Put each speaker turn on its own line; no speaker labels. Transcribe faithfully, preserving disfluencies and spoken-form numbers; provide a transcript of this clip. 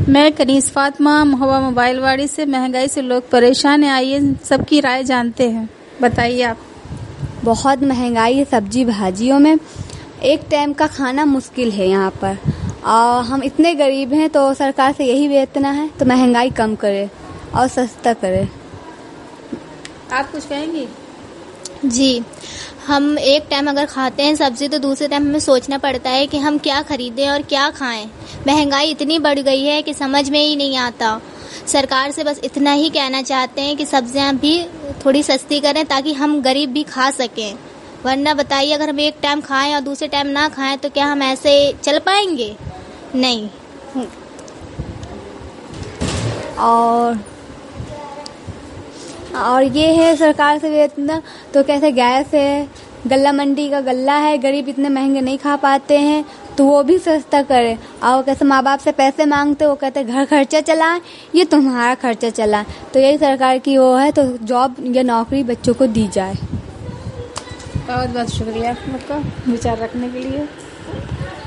मैं कनीस फातिमा महुआ मोबाइल वाड़ी से। महंगाई से लोग परेशान हैं, आइए सबकी राय जानते हैं। बताइए आप।
बहुत महंगाई है सब्जी भाजियों में। एक टाइम का खाना मुश्किल है यहाँ पर, और हम इतने गरीब हैं, तो सरकार से यही वेतना है तो महंगाई कम करे और सस्ता करे।
आप कुछ कहेंगी?
जी, हम एक टाइम अगर खाते हैं सब्जी तो दूसरे टाइम हमें सोचना पड़ता है कि हम क्या खरीदें और क्या खाएं। महंगाई इतनी बढ़ गई है कि समझ में ही नहीं आता। सरकार से बस इतना ही कहना चाहते हैं कि सब्जियां भी थोड़ी सस्ती करें ताकि हम गरीब भी खा सकें। वरना बताइए, अगर हम एक टाइम खाएं और दूसरे टाइम ना खाएं तो क्या हम ऐसे चल पाएंगे? नहीं।
और और ये है सरकार से वेतना, तो कैसे गैस है, गल्ला मंडी का गल्ला है, गरीब इतने महंगे नहीं खा पाते हैं तो वो भी सस्ता करे। और कैसे माँ बाप से पैसे मांगते, वो कहते घर खर्चा चलाएं, ये तुम्हारा खर्चा चलाएं। तो यही सरकार की वो है, तो जॉब या नौकरी बच्चों को दी जाए।
बहुत बहुत शुक्रिया आपका विचार रखने के लिए।